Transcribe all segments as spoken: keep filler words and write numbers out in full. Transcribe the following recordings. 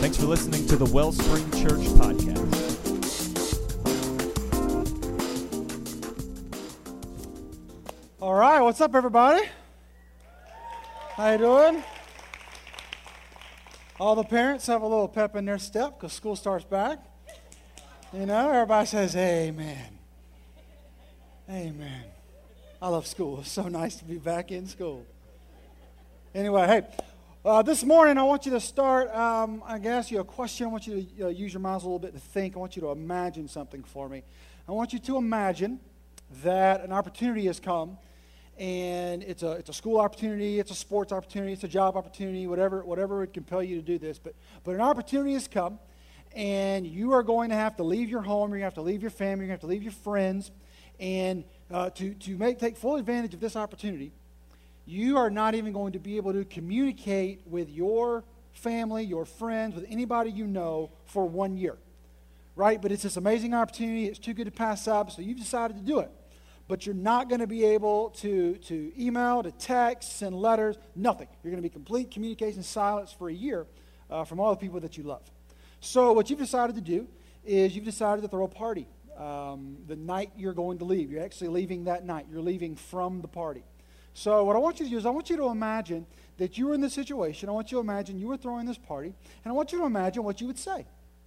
Thanks for listening to the Wellspring Church Podcast. All right, what's up, everybody? How you doing? All the parents have a little pep in their step because school starts back. You know, everybody says, amen. Amen. I love school. It's so nice to be back in school. Anyway, hey, uh, this morning I want you to start, um, I'm going to ask you a question. I want you to uh, use your minds a little bit to think. I want you to imagine something for me. I want you to imagine that an opportunity has come, and it's a it's a school opportunity, it's a sports opportunity, it's a job opportunity, whatever whatever would compel you to do this. But but an opportunity has come, and you are going to have to leave your home, you're going to have to leave your family, you're going to have to leave your friends, and uh, to, to make take full advantage of this opportunity, you are not even going to be able to communicate with your family, your friends, with anybody you know for one year, right? But it's this amazing opportunity. It's too good to pass up, so you've decided to do it. But you're not going to be able to, to email, to text, send letters, nothing. You're going to be complete communication silence for a year uh, from all the people that you love. So what you've decided to do is you've decided to throw a party um, the night you're going to leave. You're actually leaving that night. You're leaving from the party. So what I want you to do is I want you to imagine that you were in this situation. I want you to imagine you were throwing this party, and I want you to imagine what you would say.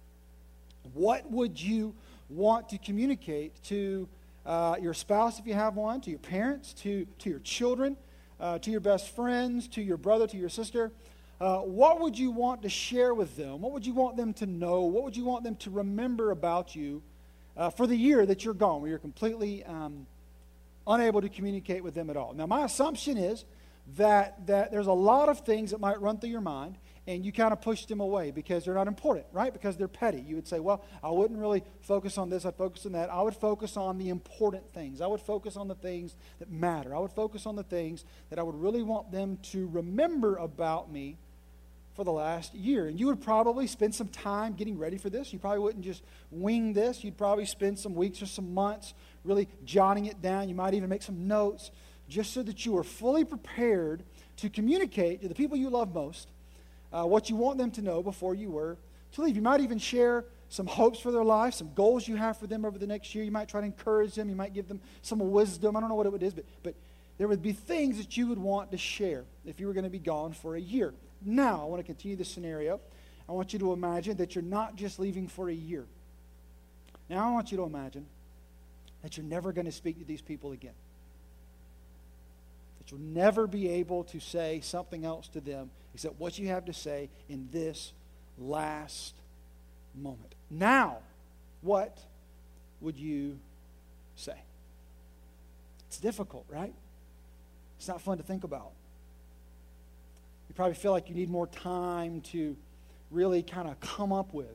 What would you want to communicate to uh, your spouse if you have one, to your parents, to, to your children, uh, to your best friends, to your brother, to your sister? Uh, what would you want to share with them? What would you want them to know? What would you want them to remember about you uh, for the year that you're gone, where you're completely um, unable to communicate with them at all? Now, my assumption is that that there's a lot of things that might run through your mind, and you kind of push them away because they're not important, right? Because they're petty. You would say, well, I wouldn't really focus on this. I'd focus on that. I would focus on the important things. I would focus on the things that matter. I would focus on the things that I would really want them to remember about me for the last year. And you would probably spend some time getting ready for this. You probably wouldn't just wing this. You'd probably spend some weeks or some months really jotting it down. You might even make some notes just so that you are fully prepared to communicate to the people you love most uh, what you want them to know before you were to leave. You might even share some hopes for their life, some goals you have for them over the next year. You might try to encourage them. You might give them some wisdom. I don't know what it is, but, but there would be things that you would want to share if you were going to be gone for a year. Now, I want to continue this scenario. I want you to imagine that you're not just leaving for a year. Now, I want you to imagine that you're never going to speak to these people again. That you'll never be able to say something else to them except what you have to say in this last moment. Now, what would you say? It's difficult, right? It's not fun to think about. You probably feel like you need more time to really kind of come up with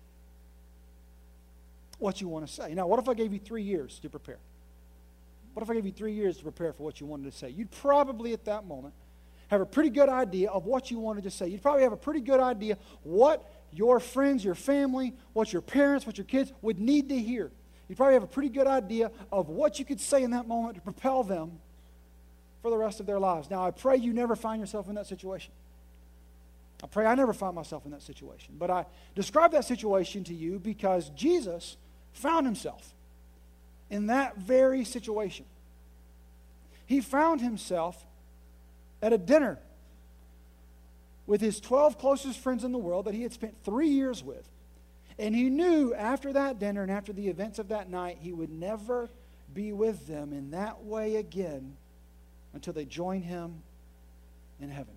what you want to say. Now, what if I gave you three years to prepare? What if I gave you three years to prepare for what you wanted to say? You'd probably at that moment have a pretty good idea of what you wanted to say. You'd probably have a pretty good idea what your friends, your family, what your parents, what your kids would need to hear. You'd probably have a pretty good idea of what you could say in that moment to propel them for the rest of their lives. Now, I pray you never find yourself in that situation. I pray I never find myself in that situation. But I describe that situation to you because Jesus found himself in that very situation. He found himself at a dinner with his twelve closest friends in the world that he had spent three years with. And he knew after that dinner and after the events of that night, he would never be with them in that way again until they join him in heaven.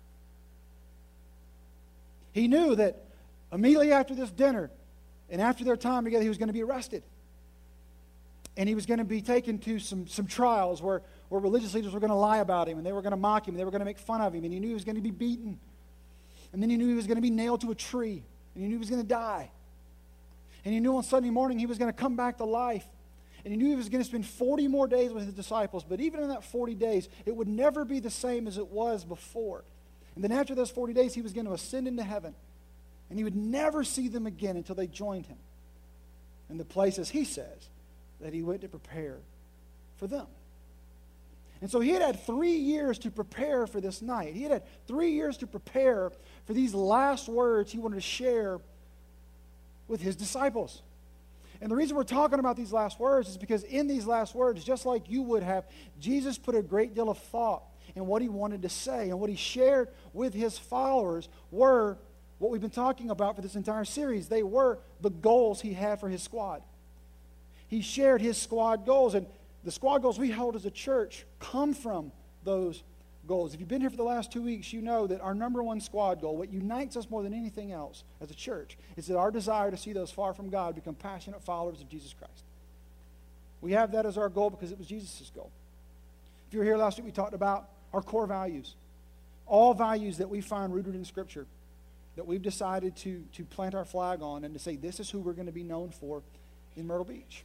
He knew that immediately after this dinner and after their time together, he was going to be arrested. And he was going to be taken to some, some trials where, where religious leaders were going to lie about him, and they were going to mock him, and they were going to make fun of him, and he knew he was going to be beaten. And then he knew he was going to be nailed to a tree, and he knew he was going to die. And he knew on Sunday morning he was going to come back to life. And he knew he was going to spend forty more days with his disciples. But even in that forty days, it would never be the same as it was before. And then after those forty days, he was going to ascend into heaven. And he would never see them again until they joined him in the places, he says, that he went to prepare for them. And so he had had three years to prepare for this night. He had had three years to prepare for these last words he wanted to share with his disciples. And the reason we're talking about these last words is because in these last words, just like you would have, Jesus put a great deal of thought in what he wanted to say. And what he shared with his followers were what we've been talking about for this entire series. They were the goals he had for his squad. He shared his squad goals. And the squad goals we hold as a church come from those goals. If you've been here for the last two weeks, you know that our number one squad goal, what unites us more than anything else as a church, is that our desire to see those far from God become passionate followers of Jesus Christ. We have that as our goal because it was Jesus' goal. If you were here last week, we talked about our core values. All values that we find rooted in Scripture, that we've decided to, to plant our flag on and to say this is who we're going to be known for in Myrtle Beach.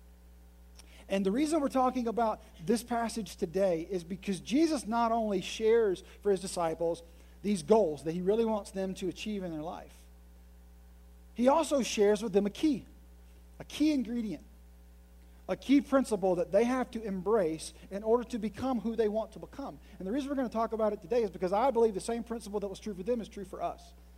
And the reason we're talking about this passage today is because Jesus not only shares for his disciples these goals that he really wants them to achieve in their life, he also shares with them a key, a key ingredient, a key principle that they have to embrace in order to become who they want to become. And the reason we're going to talk about it today is because I believe the same principle that was true for them is true for us.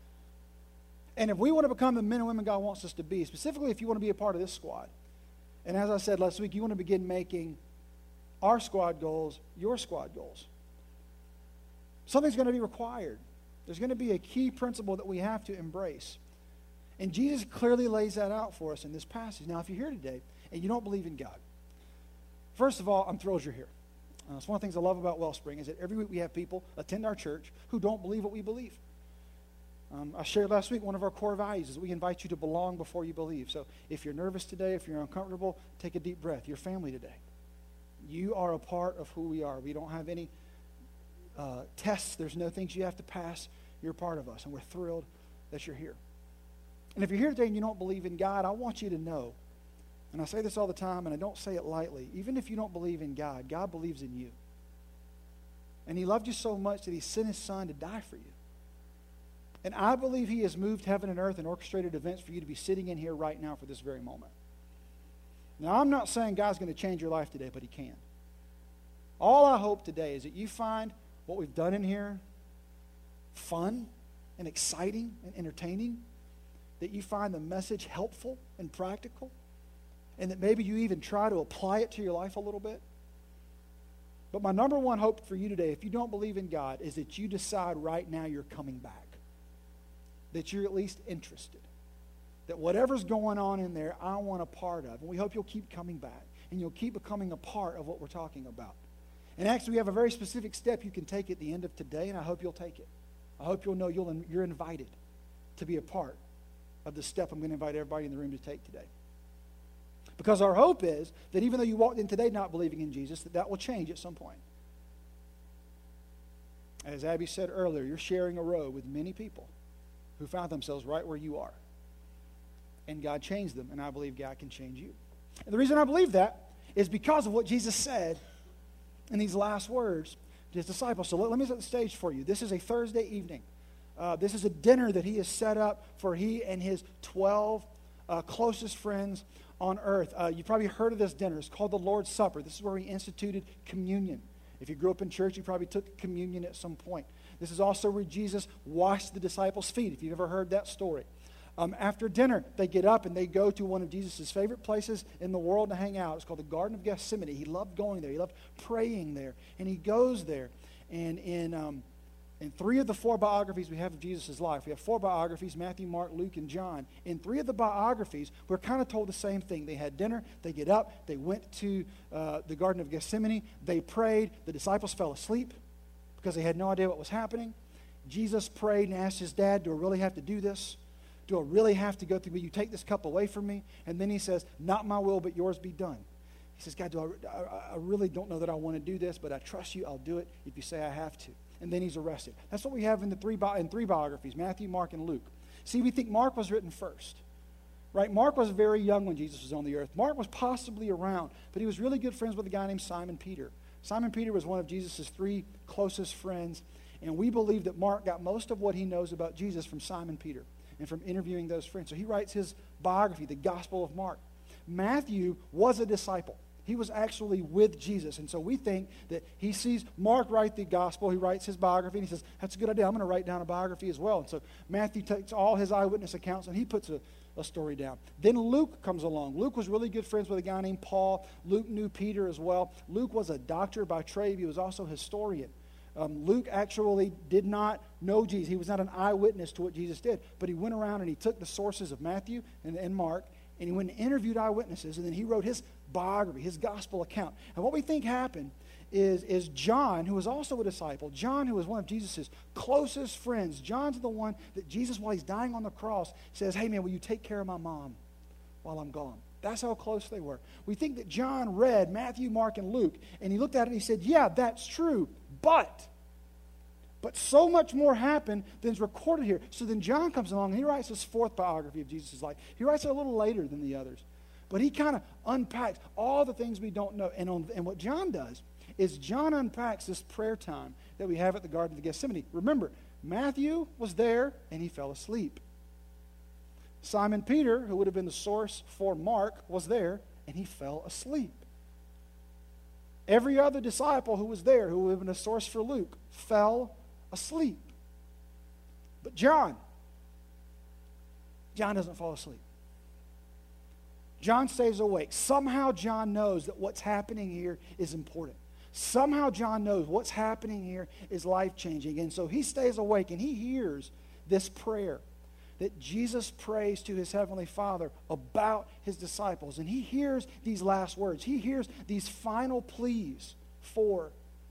And if we want to become the men and women God wants us to be, specifically if you want to be a part of this squad, and as I said last week, you want to begin making our squad goals your squad goals. Something's going to be required. There's going to be a key principle that we have to embrace. And Jesus clearly lays that out for us in this passage. Now, if you're here today and you don't believe in God, first of all, I'm thrilled you're here. Uh, it's one of the things I love about Wellspring is that every week we have people attend our church who don't believe what we believe. Um, I shared last week one of our core values is we invite you to belong before you believe. So if you're nervous today, if you're uncomfortable, take a deep breath. Your family today. You are a part of who we are. We don't have any uh, tests. There's no things you have to pass. You're a part of us, and we're thrilled that you're here. And if you're here today and you don't believe in God, I want you to know, and I say this all the time, and I don't say it lightly, even if you don't believe in God, God believes in you. And he loved you so much that he sent his son to die for you. And I believe he has moved heaven and earth and orchestrated events for you to be sitting in here right now for this very moment. Now, I'm not saying God's going to change your life today, but he can. All I hope today is that you find what we've done in here fun and exciting and entertaining, that you find the message helpful and practical, and that maybe you even try to apply it to your life a little bit. But my number one hope for you today, if you don't believe in God, is that you decide right now you're coming back. That you're at least interested. That whatever's going on in there, I want a part of. And we hope you'll keep coming back. And you'll keep becoming a part of what we're talking about. And actually, we have a very specific step you can take at the end of today, and I hope you'll take it. I hope you'll know you'll, you're invited to be a part of the step I'm going to invite everybody in the room to take today. Because our hope is that even though you walked in today not believing in Jesus, that that will change at some point. As Abby said earlier, you're sharing a row with many people who found themselves right where you are. And God changed them, and I believe God can change you. And the reason I believe that is because of what Jesus said in these last words to his disciples. So let, let me set the stage for you. This is a Thursday evening. Uh, this is a dinner that he has set up for he and his twelve uh, closest friends on earth. Uh, you've probably heard of this dinner. It's called the Lord's Supper. This is where he instituted communion. If you grew up in church, you probably took communion at some point. This is also where Jesus washed the disciples' feet, if you've ever heard that story. Um, after dinner, they get up and they go to one of Jesus' favorite places in the world to hang out. It's called the Garden of Gethsemane. He loved going there. He loved praying there. And he goes there. And in, um, in three of the four biographies we have of Jesus' life, we have four biographies, Matthew, Mark, Luke, and John. In three of the biographies, we're kind of told the same thing. They had dinner. They get up. They went to uh, the Garden of Gethsemane. They prayed. The disciples fell asleep because they had no idea what was happening. Jesus prayed and asked his dad, do I really have to do this? Do I really have to go through? Will you take this cup away from me? And then he says, not my will, but yours be done. He says, God, do I, I, I really don't know that I want to do this, but I trust you. I'll do it if you say I have to. And then he's arrested. That's what we have in the three, bi- in three biographies, Matthew, Mark, and Luke. See, we think Mark was written first. Right? Mark was very young when Jesus was on the earth. Mark was possibly around, but he was really good friends with a guy named Simon Peter. Simon Peter was one of Jesus' three closest friends, and we believe that Mark got most of what he knows about Jesus from Simon Peter and from interviewing those friends. So he writes his biography, the Gospel of Mark. Matthew was a disciple. He was actually with Jesus. And so we think that he sees Mark write the gospel. He writes his biography, and he says, that's a good idea. I'm going to write down a biography as well. And so Matthew takes all his eyewitness accounts, and he puts a, a story down. Then Luke comes along. Luke was really good friends with a guy named Paul. Luke knew Peter as well. Luke was a doctor by trade. He was also a historian. Um, Luke actually did not know Jesus. He was not an eyewitness to what Jesus did, but he went around and he took the sources of Matthew and, and Mark, and he went and interviewed eyewitnesses, and then he wrote his biography, his gospel account. And what we think happened is, is John, who was also a disciple, John, who was one of Jesus' closest friends, John's the one that Jesus, while he's dying on the cross, says, hey man, will you take care of my mom while I'm gone? That's how close they were. We think that John read Matthew, Mark, and Luke, and he looked at it and he said, yeah, that's true, but... But so much more happened than is recorded here. So then John comes along and he writes his fourth biography of Jesus' life. He writes it a little later than the others. But he kind of unpacks all the things we don't know. And, on, and what John does is John unpacks this prayer time that we have at the Garden of Gethsemane. Remember, Matthew was there and he fell asleep. Simon Peter, who would have been the source for Mark, was there and he fell asleep. Every other disciple who was there, who would have been a source for Luke, fell asleep. But John, John doesn't fall asleep. John stays awake. Somehow John knows that what's happening here is important. Somehow John knows what's happening here is life-changing. And so he stays awake and he hears this prayer that Jesus prays to his heavenly Father about his disciples. And he hears these last words. He hears these final pleas for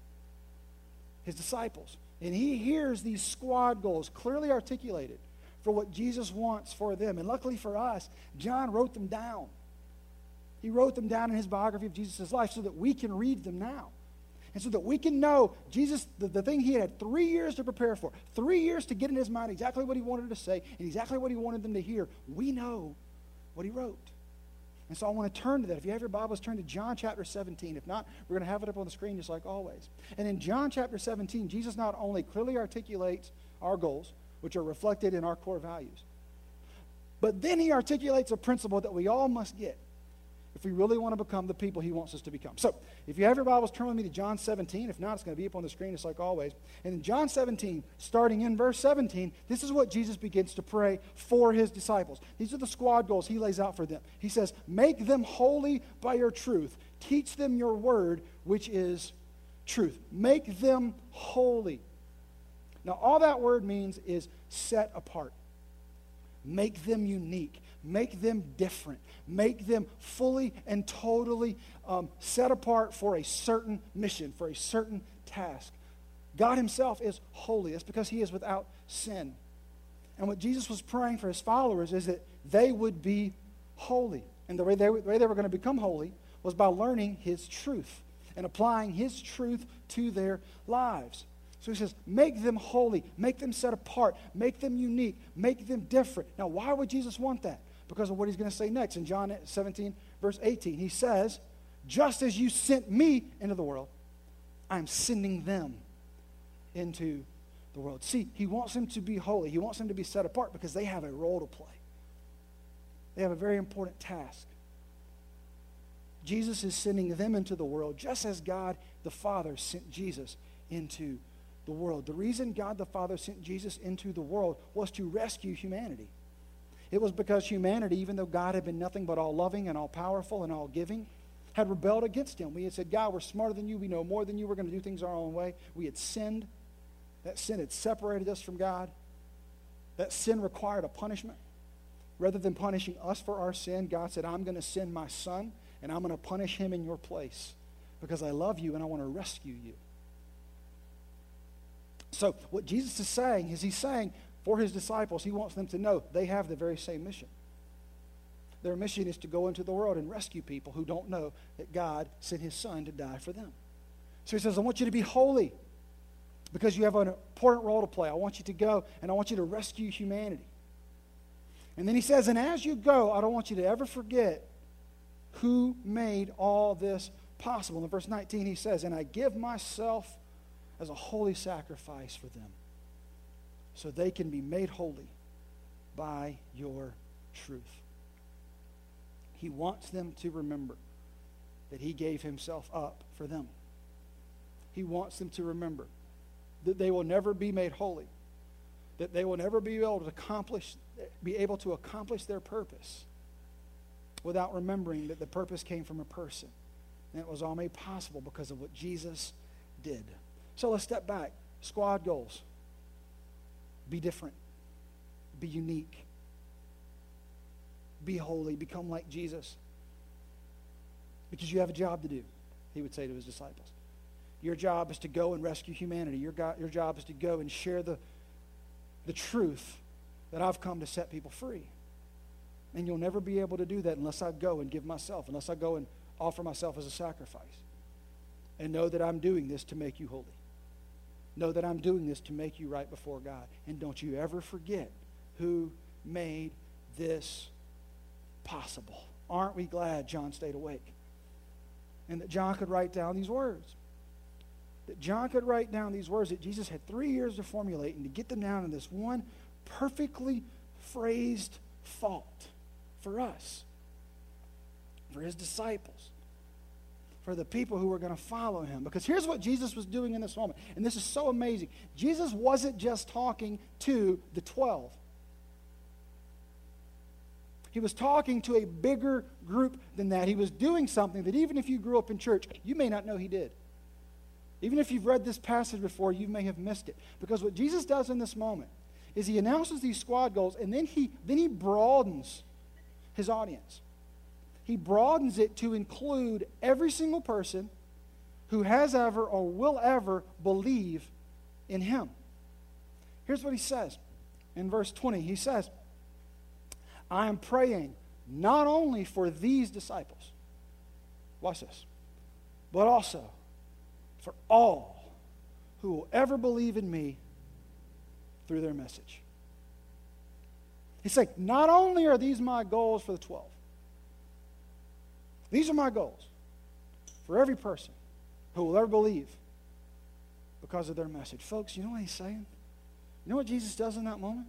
his disciples. And he hears these squad goals clearly articulated for what Jesus wants for them. And luckily for us, John wrote them down. He wrote them down in his biography of Jesus' life so that we can read them now. And so that we can know Jesus, the, the thing he had three years to prepare for, three years to get in his mind exactly what he wanted to say and exactly what he wanted them to hear. We know what he wrote. And so I want to turn to that. If you have your Bibles, turn to John chapter seventeen. If not, we're going to have it up on the screen just like always. And in John chapter seventeen, Jesus not only clearly articulates our goals, which are reflected in our core values, but then he articulates a principle that we all must get if we really want to become the people he wants us to become. So, if you have your Bibles, turn with me to John seventeen. If not, it's going to be up on the screen just like always. And in John seventeen, starting in verse seventeen, this is what Jesus begins to pray for his disciples. These are the squad goals he lays out for them. He says, make them holy by your truth. Teach them your word, which is truth. Make them holy. Now, all that word means is set apart. Make them unique. Make them different. Make them fully and totally um, set apart for a certain mission, for a certain task. God himself is holy. That's because he is without sin. And what Jesus was praying for his followers is that they would be holy. And the way they, the way they were going to become holy was by learning his truth and applying his truth to their lives. So he says, make them holy, make them set apart, make them unique, make them different. Now, why would Jesus want that? Because of what he's going to say next. In John seventeen, verse eighteen, he says, just as you sent me into the world, I'm sending them into the world. See, he wants them to be holy. He wants them to be set apart because they have a role to play. They have a very important task. Jesus is sending them into the world just as God the Father sent Jesus into the world. The reason God the Father sent Jesus into the world was to rescue humanity. It was because humanity, even though God had been nothing but all loving and all powerful and all giving, had rebelled against him. We had said, God, we're smarter than you. We know more than you. We're going to do things our own way. We had sinned. That sin had separated us from God. That sin required a punishment. Rather than punishing us for our sin, God said, I'm going to send my son, and I'm going to punish him in your place because I love you and I want to rescue you. So what Jesus is saying is he's saying for his disciples, he wants them to know they have the very same mission. Their mission is to go into the world and rescue people who don't know that God sent his son to die for them. So he says, I want you to be holy because you have an important role to play. I want you to go and I want you to rescue humanity. And then he says, and as you go, I don't want you to ever forget who made all this possible. In verse nineteen, he says, and I give myself as a holy sacrifice for them so they can be made holy by your truth. He wants them to remember that he gave himself up for them. He wants them to remember that they will never be made holy, that they will never be able to accomplish, be able to accomplish their purpose without remembering that the purpose came from a person. And it was all made possible because of what Jesus did. So let's step back. Squad goals. Be different. Be unique. Be holy. Become like Jesus. Because you have a job to do, he would say to his disciples. Your job is to go and rescue humanity. Your, go- your job is to go and share the, the truth that I've come to set people free. And you'll never be able to do that unless I go and give myself, unless I go and offer myself as a sacrifice. And know that I'm doing this to make you holy. Know that I'm doing this to make you right before God. And don't you ever forget who made this possible. Aren't we glad John stayed awake? And that John could write down these words. That John could write down these words that Jesus had three years to formulate and to get them down in this one perfectly phrased thought for us, for his disciples, for the people who were going to follow him. Because here's what Jesus was doing in this moment. And this is so amazing. Jesus wasn't just talking to the twelve. He was talking to a bigger group than that. He was doing something that even if you grew up in church, you may not know he did. Even if you've read this passage before, you may have missed it. Because what Jesus does in this moment is he announces these squad goals, and then he, then he broadens his audience. He broadens it to include every single person who has ever or will ever believe in him. Here's what he says in verse twenty. He says, I am praying not only for these disciples, watch this, but also for all who will ever believe in me through their message. He's saying, not only are these my goals for the twelve, these are my goals for every person who will ever believe because of their message. Folks, you know what he's saying? You know what Jesus does in that moment?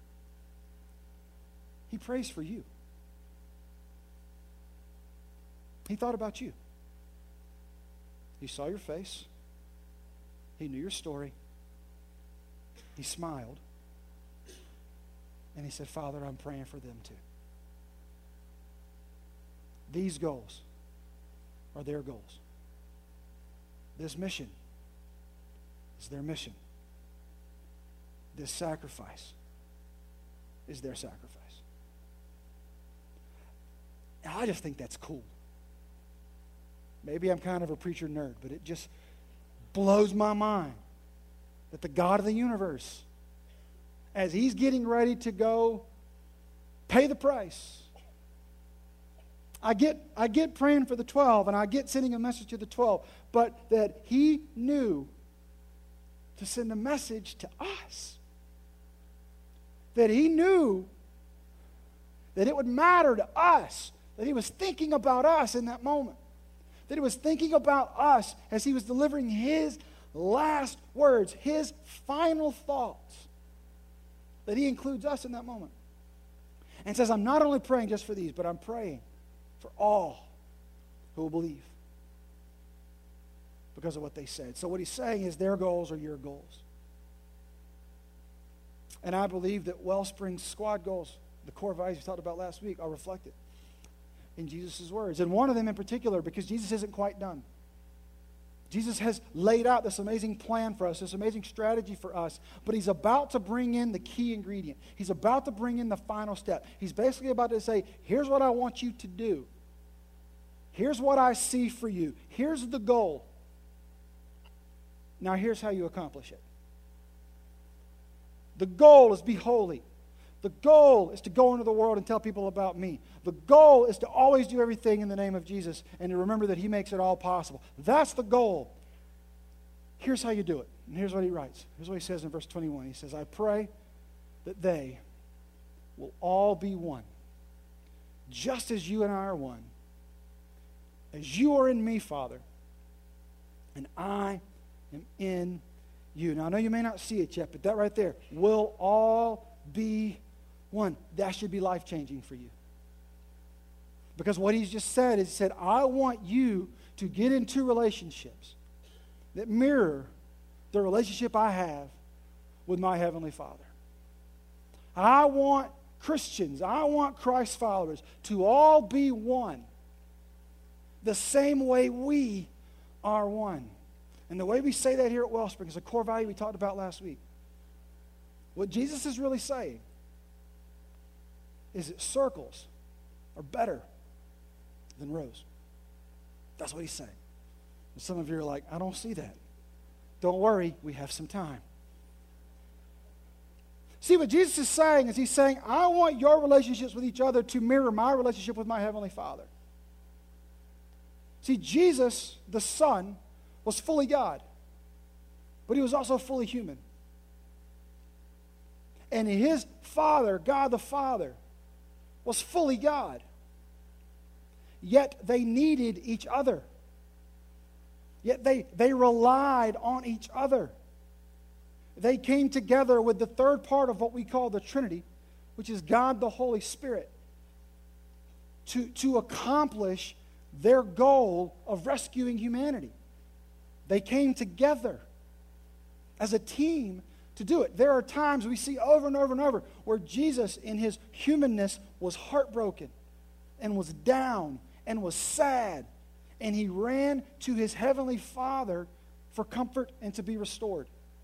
He prays for you. He thought about you. He saw your face. He knew your story. He smiled. And he said, Father, I'm praying for them too. These goals are their goals. This mission is their mission. This sacrifice is their sacrifice. And I just think that's cool. Maybe I'm kind of a preacher nerd, but it just blows my mind that the God of the universe, as he's getting ready to go pay the price, I get, I get praying for the twelve, and I get sending a message to the twelve, but that he knew to send a message to us. That he knew that it would matter to us, that he was thinking about us in that moment. That he was thinking about us as he was delivering his last words, his final thoughts. That he includes us in that moment. And says, I'm not only praying just for these, but I'm praying for all who will believe because of what they said. So what he's saying is their goals are your goals. And I believe that Wellspring's squad goals, the core values we talked about last week, are reflected in Jesus' words. And one of them in particular, because Jesus isn't quite done. Jesus has laid out this amazing plan for us, this amazing strategy for us, but he's about to bring in the key ingredient. He's about to bring in the final step. He's basically about to say, here's what I want you to do. Here's what I see for you. Here's the goal. Now here's how you accomplish it. The goal is be holy. The goal is to go into the world and tell people about me. The goal is to always do everything in the name of Jesus and to remember that he makes it all possible. That's the goal. Here's how you do it. And here's what he writes. Here's what he says in verse twenty-one. He says, I pray that they will all be one, just as you and I are one, as you are in me, Father, and I am in you. Now, I know you may not see it yet, but that right there, will all be one. That should be life-changing for you. Because what he's just said is he said, I want you to get into relationships that mirror the relationship I have with my Heavenly Father. I want Christians, I want Christ followers to all be one, the same way we are one. And the way we say that here at Wellspring is a core value we talked about last week. What Jesus is really saying is that circles are better than rows. That's what he's saying. And some of you are like, I don't see that. Don't worry, we have some time. See, what Jesus is saying is he's saying, I want your relationships with each other to mirror my relationship with my Heavenly Father. See, Jesus, the Son, was fully God, but he was also fully human. And his Father, God the Father, was fully God. Yet they needed each other. Yet they, they relied on each other. They came together with the third part of what we call the Trinity, which is God the Holy Spirit, to, to accomplish their goal of rescuing humanity. They came together as a team to do it. There are times we see over and over and over where Jesus in his humanness was heartbroken and was down and was sad, and he ran to his Heavenly Father for comfort and to be restored.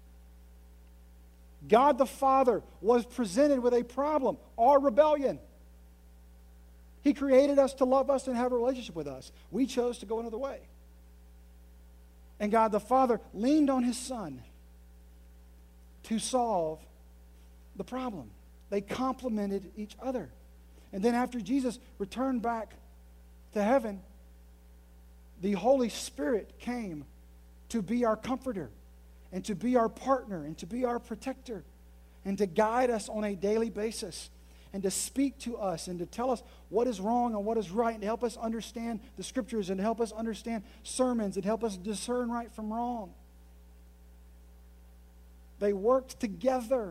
God the Father was presented with a problem, our rebellion. He created us to love us and have a relationship with us. We chose to go another way. And God the Father leaned on his Son to solve the problem. They complemented each other. And then after Jesus returned back to heaven, the Holy Spirit came to be our comforter and to be our partner and to be our protector and to guide us on a daily basis and to speak to us and to tell us what is wrong and what is right and to help us understand the Scriptures and to help us understand sermons and help us discern right from wrong. They worked together.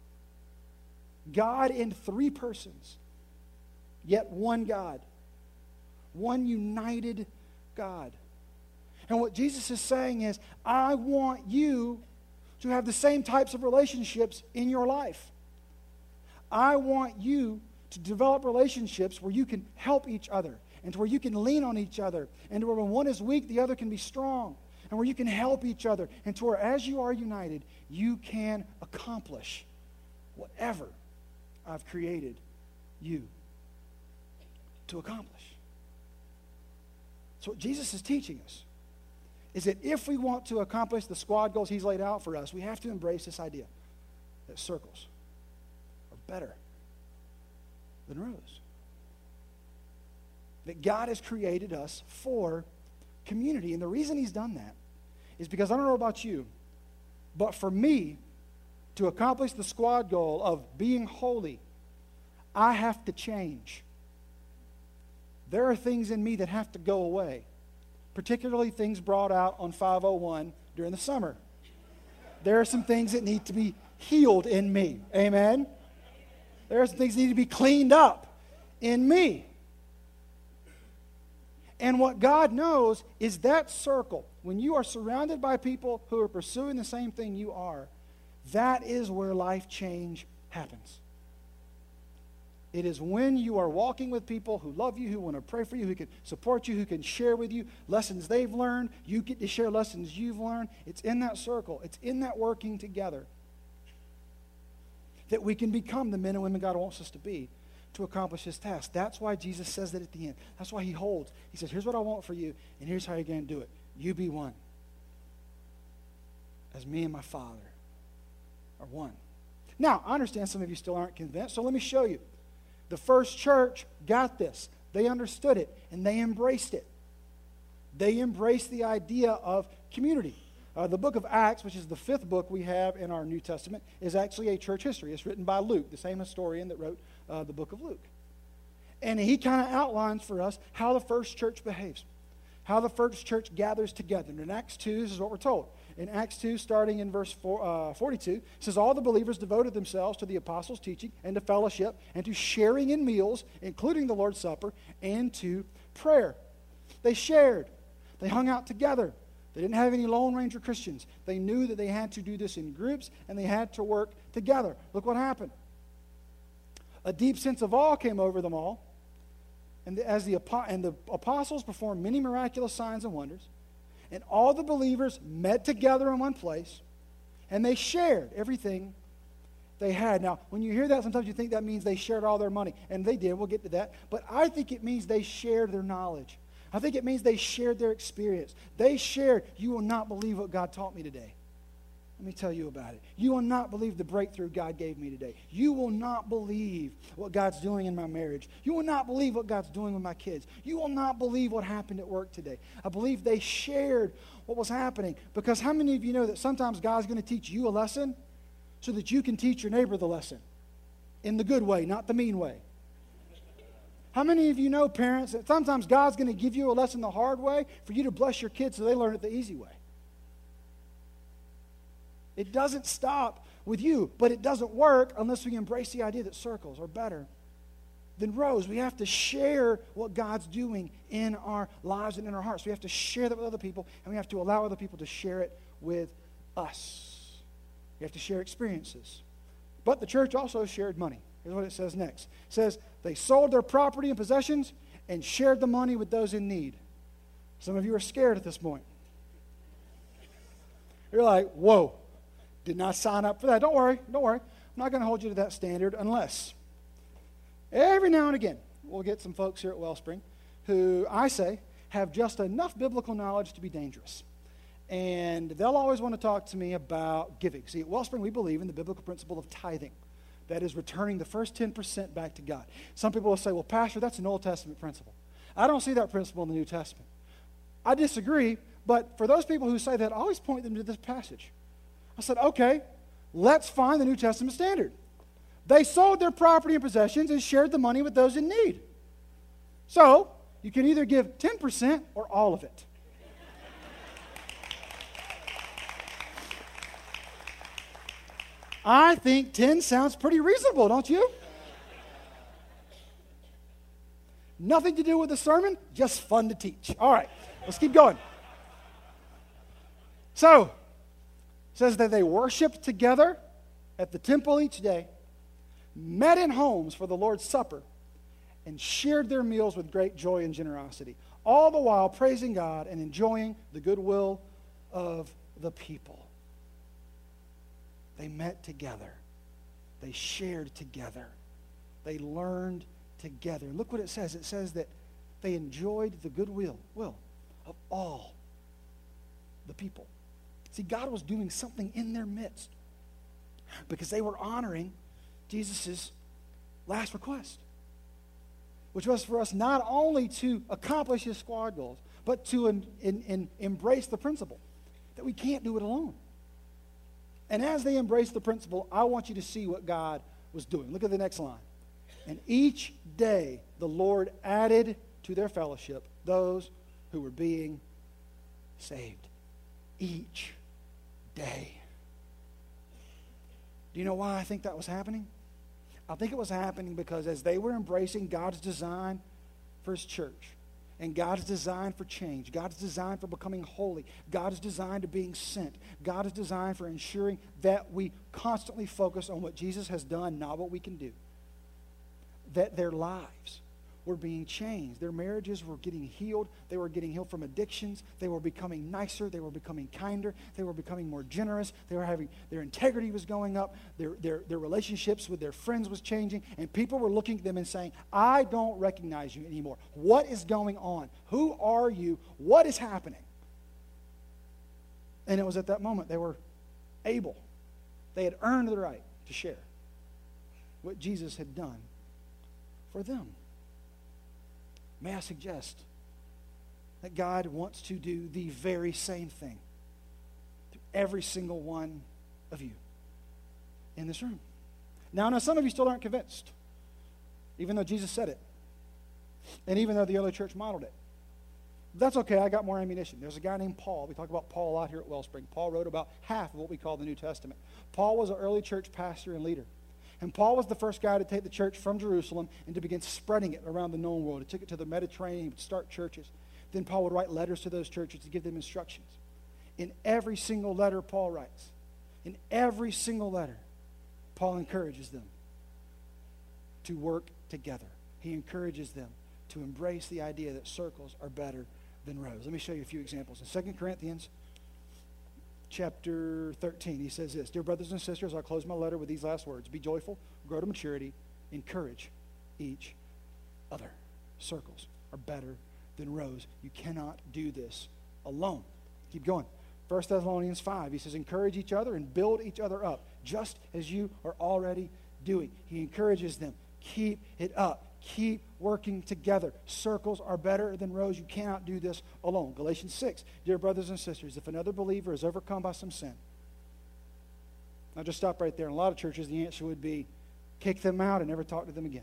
God in three persons, yet one God. One united God. And what Jesus is saying is, I want you to have the same types of relationships in your life. I want you to develop relationships where you can help each other and where you can lean on each other and where when one is weak, the other can be strong and where you can help each other and to where as you are united, you can accomplish whatever I've created you to accomplish. So what Jesus is teaching us is that if we want to accomplish the squad goals he's laid out for us, we have to embrace this idea that circles are better than rows. That God has created us for community. And the reason he's done that is because I don't know about you, but for me to accomplish the squad goal of being holy, I have to change. There are things in me that have to go away, particularly things brought out on five oh one during the summer. There are some things that need to be healed in me. Amen? There are some things that need to be cleaned up in me. And what God knows is that circle, when you are surrounded by people who are pursuing the same thing you are, that is where life change happens. It is when you are walking with people who love you, who want to pray for you, who can support you, who can share with you lessons they've learned. You get to share lessons you've learned. It's in that circle. It's in that working together that we can become the men and women God wants us to be to accomplish his task. That's why Jesus says that at the end. That's why he holds. He says, here's what I want for you, and here's how you're going to do it. You be one, as me and my Father are one. Now, I understand some of you still aren't convinced, so let me show you. The first church got this. They understood it, and they embraced it. They embraced the idea of community. Uh, the book of Acts, which is the fifth book we have in our New Testament, is actually a church history. It's written by Luke, the same historian that wrote uh, the book of Luke. And he kind of outlines for us how the first church behaves, how the first church gathers together. And in Acts two, this is what we're told. in Acts two, starting in verse four, uh, forty-two, it says, all the believers devoted themselves to the apostles' teaching and to fellowship and to sharing in meals, including the Lord's Supper, and to prayer. They shared. They hung out together. They didn't have any Lone Ranger Christians. They knew that they had to do this in groups, and they had to work together. Look what happened. A deep sense of awe came over them all, and the, as the, and the apostles performed many miraculous signs and wonders, and all the believers met together in one place, and they shared everything they had. Now, when you hear that, sometimes you think that means they shared all their money, and they did. We'll get to that. But I think it means they shared their knowledge. I think it means they shared their experience. They shared, you will not believe what God taught me today. Let me tell you about it. You will not believe the breakthrough God gave me today. You will not believe what God's doing in my marriage. You will not believe what God's doing with my kids. You will not believe what happened at work today. I believe they shared what was happening. Because how many of you know that sometimes God's going to teach you a lesson so that you can teach your neighbor the lesson? In the good way, not the mean way. How many of you know, parents, that sometimes God's going to give you a lesson the hard way for you to bless your kids so they learn it the easy way? It doesn't stop with you, but it doesn't work unless we embrace the idea that circles are better than rows. We have to share what God's doing in our lives and in our hearts. We have to share that with other people, and we have to allow other people to share it with us. We have to share experiences. But the church also shared money. Here's what it says next. It says, they sold their property and possessions and shared the money with those in need. Some of you are scared at this point. You're like, whoa, did not sign up for that. Don't worry, don't worry. I'm not going to hold you to that standard unless every now and again we'll get some folks here at Wellspring who, I say, have just enough biblical knowledge to be dangerous. And they'll always want to talk to me about giving. See, at Wellspring, we believe in the biblical principle of tithing. That is returning the first ten percent back to God. Some people will say, well, Pastor, that's an Old Testament principle. I don't see that principle in the New Testament. I disagree, but for those people who say that, I always point them to this passage. I said, okay, let's find the New Testament standard. They sold their property and possessions and shared the money with those in need. So, you can either give ten percent or all of it. I think ten sounds pretty reasonable, don't you? Nothing to do with the sermon, just fun to teach. All right, let's keep going. So, it says that they worshiped together at the temple each day, met in homes for the Lord's Supper, and shared their meals with great joy and generosity, all the while praising God and enjoying the goodwill of the people. They met together. They shared together. They learned together. And look what it says. It says that they enjoyed the goodwill will of all the people. See, God was doing something in their midst because they were honoring Jesus' last request, which was for us not only to accomplish his squad goals, but to in, in, in embrace the principle that we can't do it alone. And as they embraced the principle, I want you to see what God was doing. Look at the next line. And each day the Lord added to their fellowship those who were being saved. Each day. Do you know why I think that was happening? I think it was happening because as they were embracing God's design for his church, and God's design for change, God's design for becoming holy, God's design to being sent, God is designed for ensuring that we constantly focus on what Jesus has done, not what we can do. That their lives were being changed. Their marriages were getting healed. They were getting healed from addictions. They were becoming nicer. They were becoming kinder. They were becoming more generous. They were having, their integrity was going up. Their, their, their relationships with their friends was changing. And people were looking at them and saying, I don't recognize you anymore. What is going on? Who are you? What is happening? And it was at that moment they were able. They had earned the right to share what Jesus had done for them. May I suggest that God wants to do the very same thing to every single one of you in this room. Now, I know some of you still aren't convinced, even though Jesus said it, and even though the early church modeled it. That's okay, I got more ammunition. There's a guy named Paul. We talk about Paul a lot here at Wellspring. Paul wrote about half of what we call the New Testament. Paul was an early church pastor and leader. And Paul was the first guy to take the church from Jerusalem and to begin spreading it around the known world. He took it to the Mediterranean. He would start churches. Then Paul would write letters to those churches to give them instructions. In every single letter Paul writes, in every single letter, Paul encourages them to work together. He encourages them to embrace the idea that circles are better than rows. Let me show you a few examples. In Second Corinthians chapter thirteen, he says this, "Dear brothers and sisters, I'll close my letter with these last words. Be joyful, grow to maturity, encourage each other." Circles are better than rows. You cannot do this alone. Keep going. First Thessalonians five, he says, "Encourage each other and build each other up, just as you are already doing." He encourages them. Keep it up. Keep working together. Circles are better than rows. You cannot do this alone. Galatians six, "Dear brothers and sisters, if another believer is overcome by some sin." Now just stop right there. In a lot of churches, the answer would be, kick them out and never talk to them again.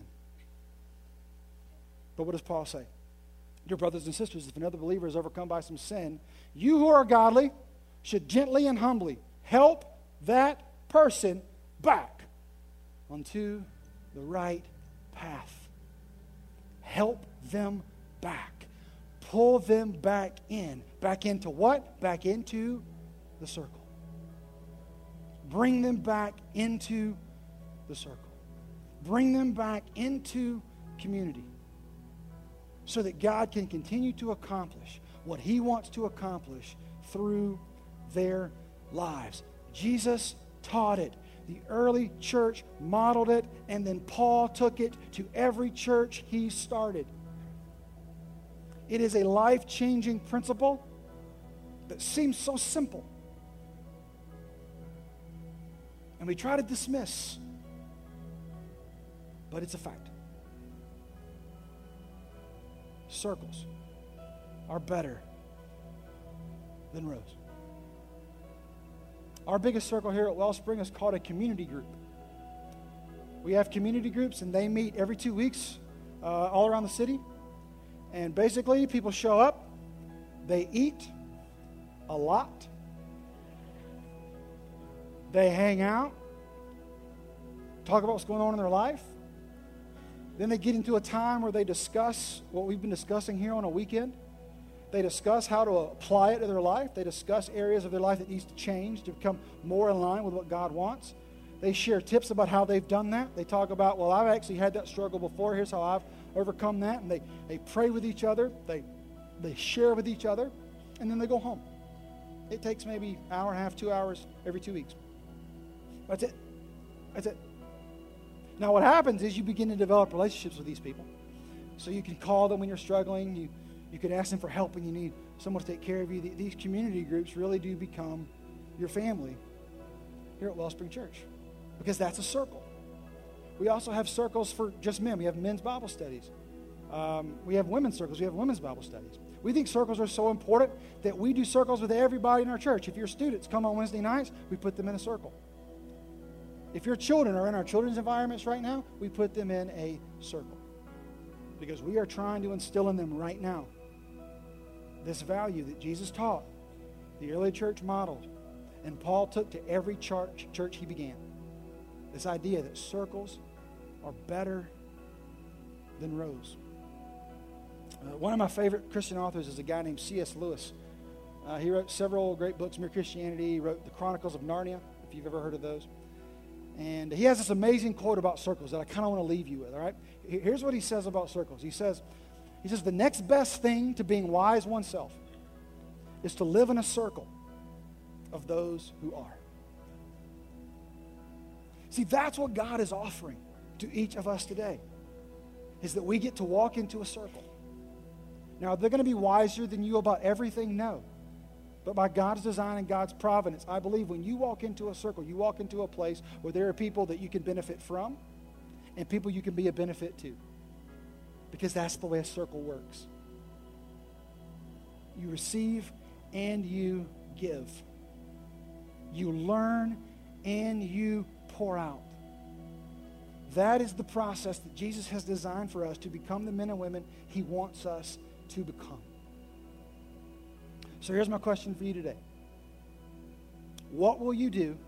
But what does Paul say? "Dear brothers and sisters, if another believer is overcome by some sin, you who are godly should gently and humbly help that person back onto the right path." Help them back. Pull them back in. Back into what? Back into the circle. Bring them back into the circle. Bring them back into community so that God can continue to accomplish what He wants to accomplish through their lives. Jesus taught it. The early church modeled it, and then Paul took it to every church he started. It is a life-changing principle that seems so simple. And we try to dismiss, but it's a fact. Circles are better than rows. Our biggest circle here at Wellspring is called a community group. We have community groups, and they meet every two weeks uh, all around the city. And basically, people show up, they eat a lot, they hang out, talk about what's going on in their life. Then they get into a time where they discuss what we've been discussing here on a weekend. They discuss how to apply it to their life. They discuss areas of their life that needs to change to become more in line with what God wants. They share tips about how they've done that. They talk about, well, I've actually had that struggle before. Here's how I've overcome that. And they, they pray with each other. They, they share with each other. And then they go home. It takes maybe an hour and a half, two hours every two weeks. That's it. That's it. Now what happens is you begin to develop relationships with these people. So you can call them when you're struggling. You You could ask them for help when you need someone to take care of you. These community groups really do become your family here at Wellspring Church because that's a circle. We also have circles for just men. We have men's Bible studies. Um, we have women's circles. We have women's Bible studies. We think circles are so important that we do circles with everybody in our church. If your students come on Wednesday nights, we put them in a circle. If your children are in our children's environments right now, we put them in a circle because we are trying to instill in them right now this value that Jesus taught, the early church modeled, and Paul took to every church, church he began. This idea that circles are better than rows. Uh, one of my favorite Christian authors is a guy named C S Lewis. Uh, he wrote several great books, Mere Christianity. He wrote The Chronicles of Narnia, if you've ever heard of those. And he has this amazing quote about circles that I kind of want to leave you with, all right? Here's what he says about circles. He says, He says, the next best thing to being wise oneself is to live in a circle of those who are. See, that's what God is offering to each of us today, is that we get to walk into a circle. Now, they're going to be wiser than you about everything? No. But by God's design and God's providence, I believe when you walk into a circle, you walk into a place where there are people that you can benefit from and people you can be a benefit to. Because that's the way a circle works. You receive and you give. You learn and you pour out. That is the process that Jesus has designed for us to become the men and women He wants us to become. So here's my question for you today. What will you do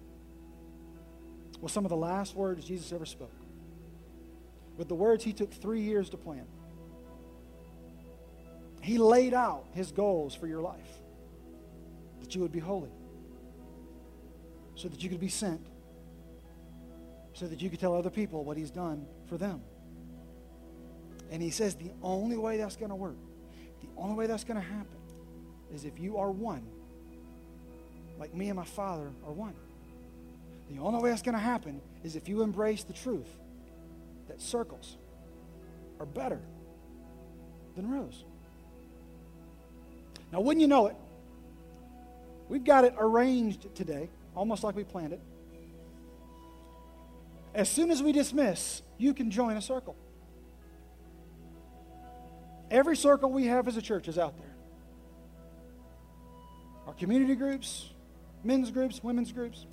with some of the last words Jesus ever spoke? With the words he took three years to plan. He laid out his goals for your life. That you would be holy. So that you could be sent. So that you could tell other people what he's done for them. And he says the only way that's going to work, the only way that's going to happen, is if you are one, like me and my Father are one. The only way that's going to happen is if you embrace the truth that circles are better than rows. Now, wouldn't you know it, we've got it arranged today, almost like we planned it. As soon as we dismiss, you can join a circle. Every circle we have as a church is out there. Our community groups, men's groups, women's groups.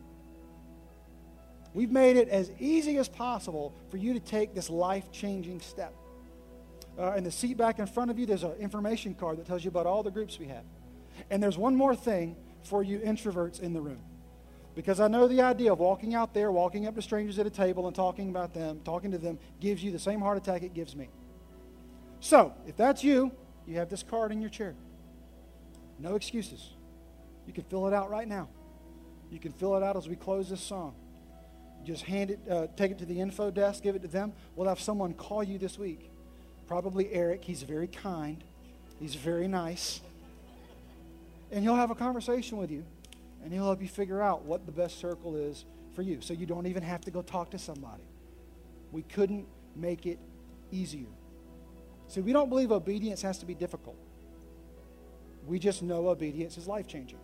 We've made it as easy as possible for you to take this life-changing step. Uh, in the seat back in front of you, there's an information card that tells you about all the groups we have. And there's one more thing for you introverts in the room. Because I know the idea of walking out there, walking up to strangers at a table and talking about them, talking to them, gives you the same heart attack it gives me. So, if that's you, you have this card in your chair. No excuses. You can fill it out right now. You can fill it out as we close this song. Just hand it, uh, take it to the info desk, give it to them. We'll have someone call you this week. Probably Eric. He's very kind. He's very nice. And he'll have a conversation with you. And he'll help you figure out what the best circle is for you. So you don't even have to go talk to somebody. We couldn't make it easier. See, we don't believe obedience has to be difficult. We just know obedience is life-changing.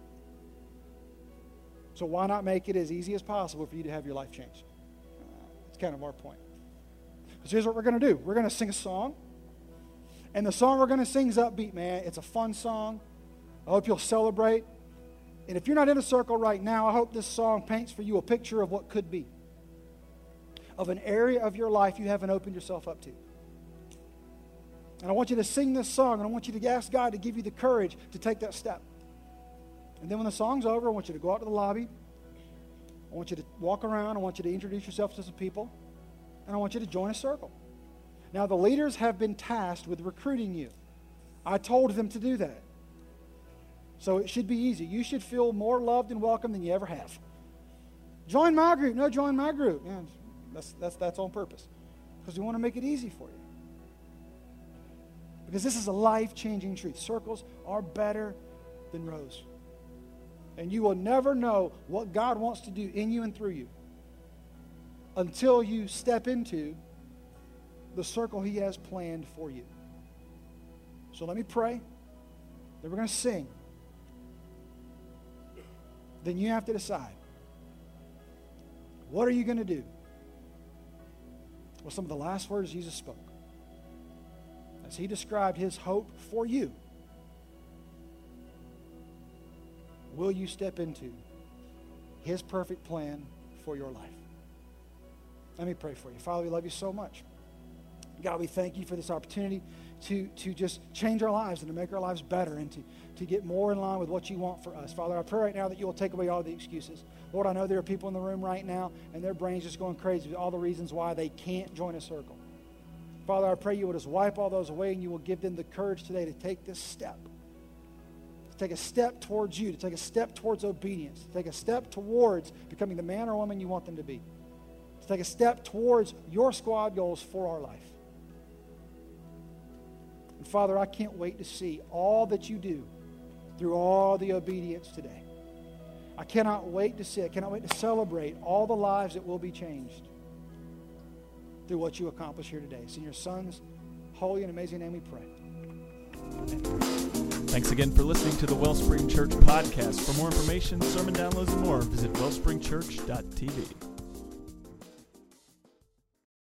So why not make it as easy as possible for you to have your life changed? That's kind of our point. Because here's what we're going to do. We're going to sing a song. And the song we're going to sing is upbeat, man. It's a fun song. I hope you'll celebrate. And if you're not in a circle right now, I hope this song paints for you a picture of what could be. Of an area of your life you haven't opened yourself up to. And I want you to sing this song, and I want you to ask God to give you the courage to take that step. And then when the song's over, I want you to go out to the lobby. I want you to walk around. I want you to introduce yourself to some people. And I want you to join a circle. Now, the leaders have been tasked with recruiting you. I told them to do that. So it should be easy. You should feel more loved and welcome than you ever have. Join my group. No, join my group. Yeah, that's, that's, that's on purpose. Because we want to make it easy for you. Because this is a life-changing truth. Circles are better than rows. And you will never know what God wants to do in you and through you until you step into the circle he has planned for you. So let me pray. Then we're going to sing. Then you have to decide. What are you going to do with some of the last words Jesus spoke? As he described his hope for you, will you step into his perfect plan for your life? Let me pray for you. Father, we love you so much. God, we thank you for this opportunity to, to just change our lives and to make our lives better and to, to get more in line with what you want for us. Father, I pray right now that you will take away all the excuses. Lord, I know there are people in the room right now and their brains just going crazy with all the reasons why they can't join a circle. Father, I pray you will just wipe all those away and you will give them the courage today to take this step. To take a step towards you, to take a step towards obedience, to take a step towards becoming the man or woman you want them to be. To take a step towards your squad goals for our life. And Father, I can't wait to see all that you do through all the obedience today. I cannot wait to see, I cannot wait to celebrate all the lives that will be changed through what you accomplish here today. It's in your Son's holy and amazing name we pray. Amen. Thanks again for listening to the Wellspring Church podcast. For more information, sermon downloads, and more, visit wellspring church dot t v.